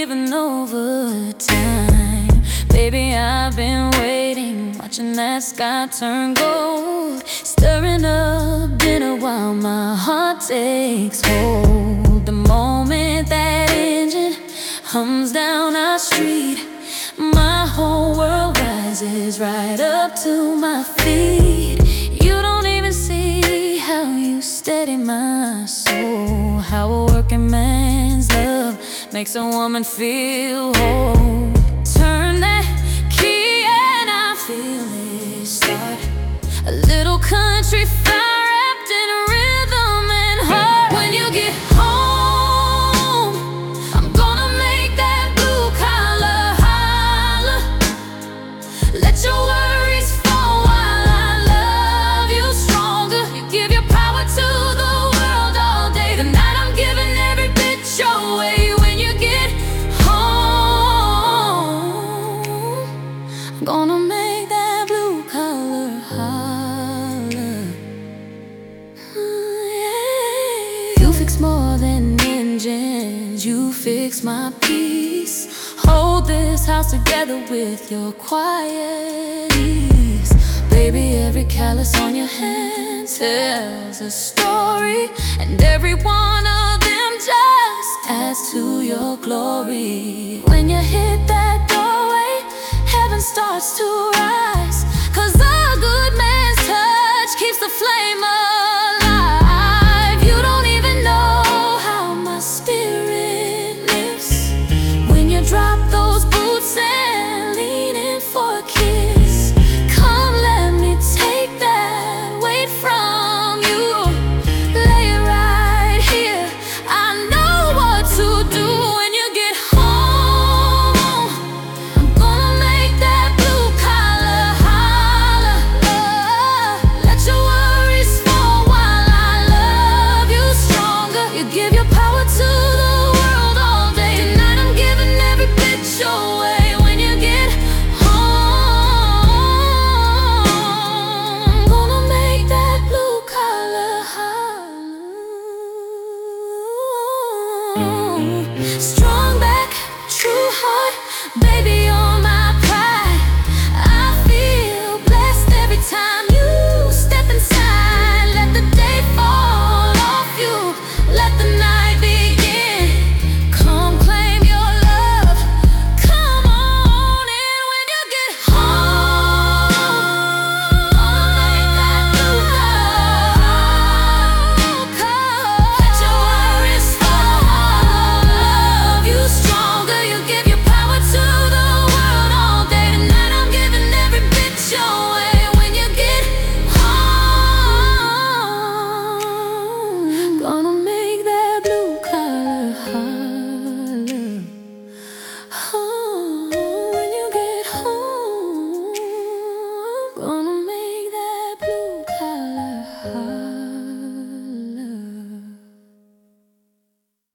giving overtime. Baby, I've been waiting, watching that sky turn gold, stirring up dinner while my heart takes hold. The moment that engine hums down our street, my whole world rises right up to my feet. You don't even see how you steady my soul, how a working man's love makes a woman feel whole. Turn that key and I feel it start, a little country fire wrapped in rhythm and heart. When you get home, I'm gonna make that blue collar holler. Let your worries fall while I love you stronger. You give your power to the world all day. Tonight I'm giving every bit your way. When you get home, I'm gonna make that blue collar holler. You fix more than engines, you fix my peace. Hold this house together with your quiet ease. Baby, every callus on your hand tells a story, and every one of them just adds to your glory. When you hit that doorway, heaven starts to rise.